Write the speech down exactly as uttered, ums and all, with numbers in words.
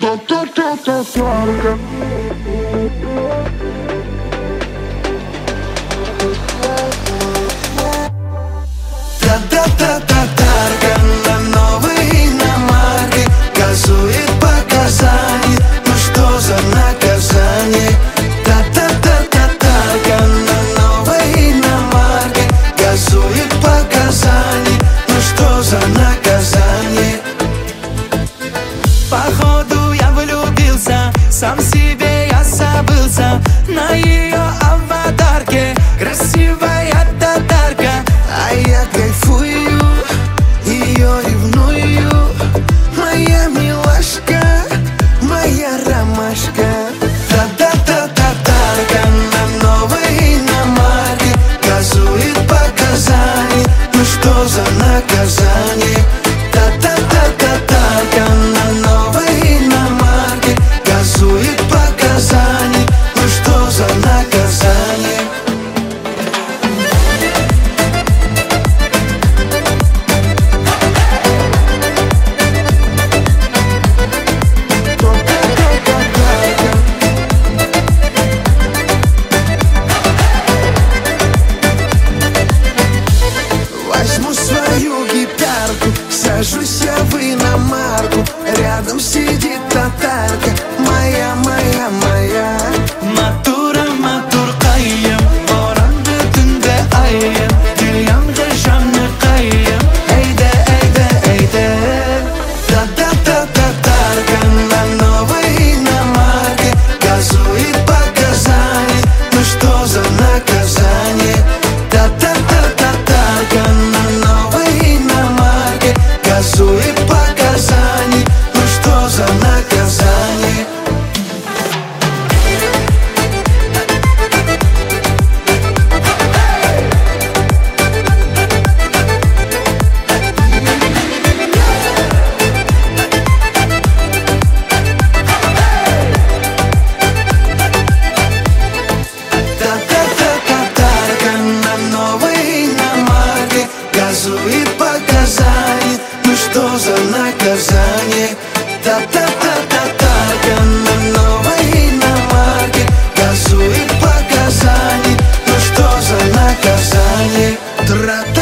Татарка. Та-та-та-татарка на новой иномарке газует показания. Ну что за наказание? Та-та-та-татарка на новой иномарке газует показания. Ну что за наказание? Походу я влюбился, сам себе я забылся. На ее аватарке красивая татарка, а я кайфую, ее ревную. Моя милашка, моя ромашка. Та-та-та-татарка на новой иномарке газует показания. Ну что за наказание? Та-та-та-татарка на новой иномарке газует показания. Ну что за наказание? Возьму свою гитарку, сажусь я в иномарку. Рядом сидит татарка, моя, моя, моя. Матура, матур кайым, оранды түнде айым. Дилямды жанны кайым, эйде, эйде, эйде. Та-та-та-татарка на новой иномарке газует показания. Ну что за наказание? Та-та-та-татарка на новой иномарке газует показания. Ну что за наказание? Та-та-та-татарка на новой иномарке газует показания. Ну что за наказание? Та-та-та-татарка на новой иномарке газует показания. Ну что за наказание? Тра